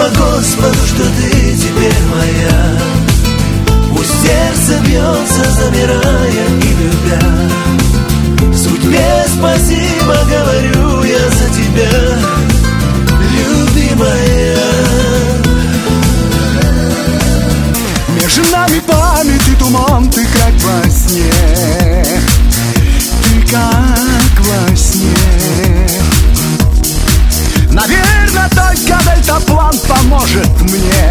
Спасибо Господу, что ты теперь моя. Пусть сердце бьется, замирая и любя. Судьбе спасибо говорю я за тебя, любимая. Между нами память и туман, ты как во сне, ты как во сне. Наверное, только дельтаплан поможет мне